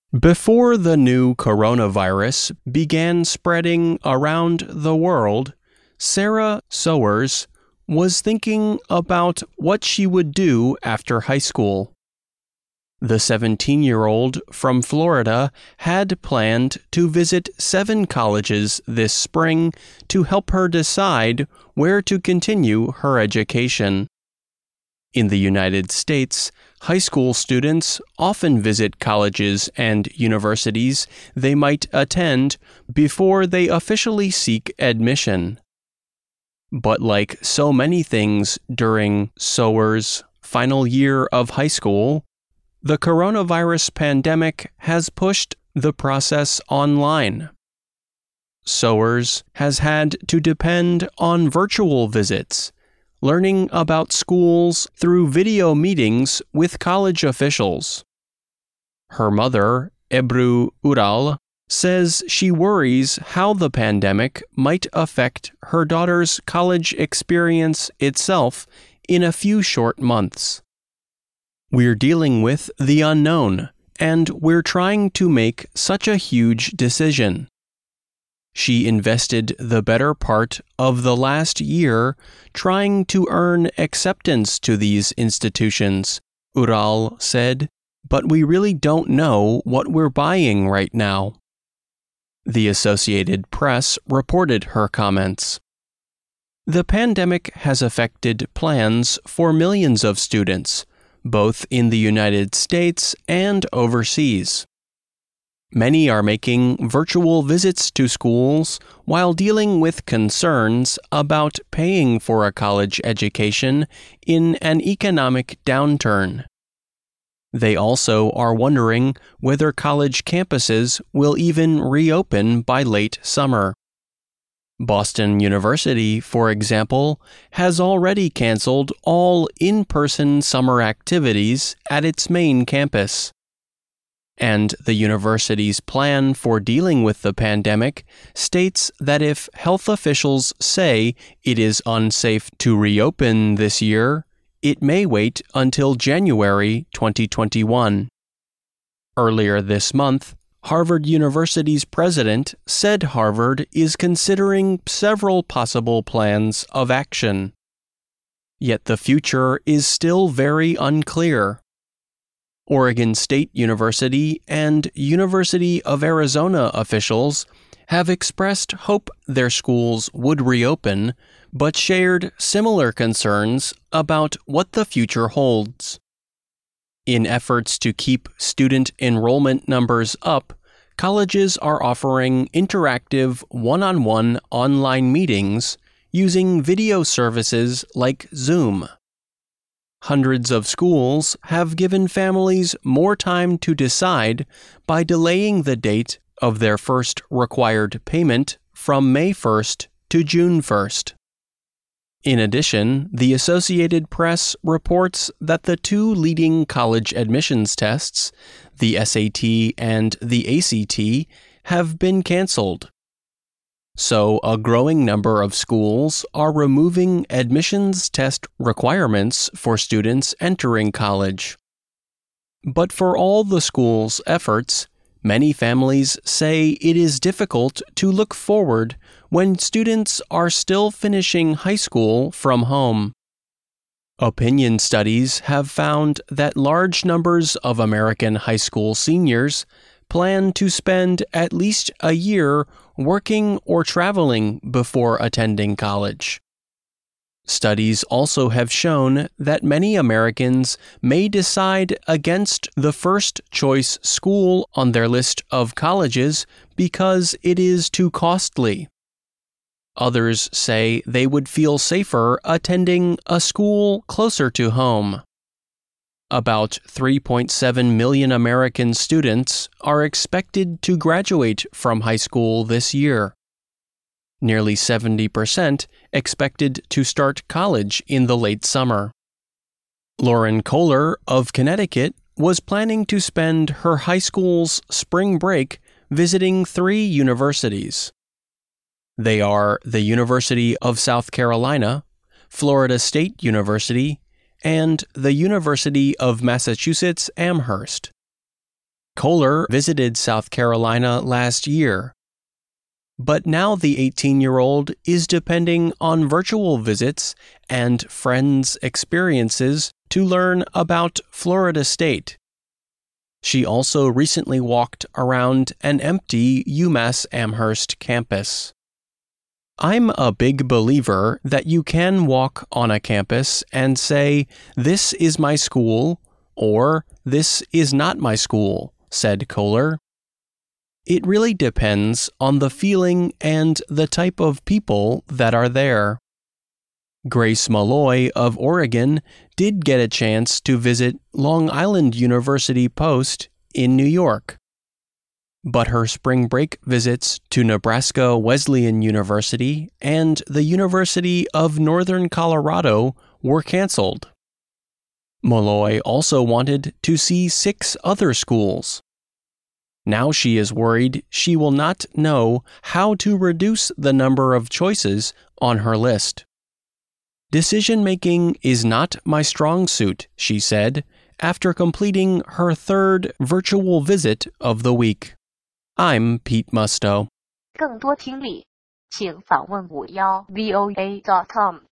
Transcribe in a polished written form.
Before the new coronavirus began spreading around the world, Sarah Sowers was thinking about what she would do after high school. The 17-year-old from Florida had planned to visit 7 colleges this spring to help her decide where to continue her education. In the United States, high school students often visit colleges and universities they might attend before they officially seek admission. But like so many things during Sowers' final year of high school, the coronavirus pandemic has pushed the process online. Sowers has had to depend on virtual visits, learning about schools through video meetings with college officials. Her mother, Ebru Ural, says she worries how the pandemic might affect her daughter's college experience itself in a few short months. "We're dealing with the unknown, and we're trying to make such a huge decision." She invested the better part of the last year trying to earn acceptance to these institutions, Ural said, "but we really don't know what we're buying right now." The Associated Press reported her comments. The pandemic has affected plans for millions of students, both in the United States and overseas. Many are making virtual visits to schools while dealing with concerns about paying for a college education in an economic downturn. They also are wondering whether college campuses will even reopen by late summer. Boston University, for example, has already canceled all in-person summer activities at its main campus. And the university's plan for dealing with the pandemic states that if health officials say it is unsafe to reopen this year, it may wait until January 2021. Earlier this month, Harvard University's president said Harvard is considering several possible plans of action. Yet the future is still very unclear. Oregon State University and University of Arizona officials have expressed hope their schools would reopen, but shared similar concerns about what the future holds. In efforts to keep student enrollment numbers up, colleges are offering interactive one-on-one online meetings using video services like Zoom. Hundreds of schools have given families more time to decide by delaying the date of their first required payment from May 1st to June 1st. In addition, the Associated Press reports that the 2 leading college admissions tests, the SAT and the ACT, have been canceled. So, a growing number of schools are removing admissions test requirements for students entering college. But for all the schools' efforts, many families say it is difficult to look forward when students are still finishing high school from home. Opinion studies have found that large numbers of American high school seniors plan to spend at least a year working or traveling before attending college. Studies also have shown that many Americans may decide against the first choice school on their list of colleges because it is too costly. Others say they would feel safer attending a school closer to home. About 3.7 million American students are expected to graduate from high school this year. Nearly 70% expected to start college in the late summer. Lauren Kohler of Connecticut was planning to spend her high school's spring break visiting 3 universities. They are the University of South Carolina, Florida State University, and the University of Massachusetts Amherst. Kohler visited South Carolina last year. But now the 18-year-old is depending on virtual visits and friends' experiences to learn about Florida State. She also recently walked around an empty UMass Amherst campus. I'm a big believer that you can walk on a campus and say, "This is my school," or "This is not my school," said Kohler. It really depends on the feeling and the type of people that are there. Grace Malloy of Oregon did get a chance to visit Long Island University Post in New York. But her spring break visits to Nebraska Wesleyan University and the University of Northern Colorado were canceled. Malloy also wanted to see 6 other schools. Now she is worried she will not know how to reduce the number of choices on her list. "Decision-making is not my strong suit," she said, after completing her 3rd virtual visit of the week. I'm Pete Musto. 更多听力，请访问51voa.com。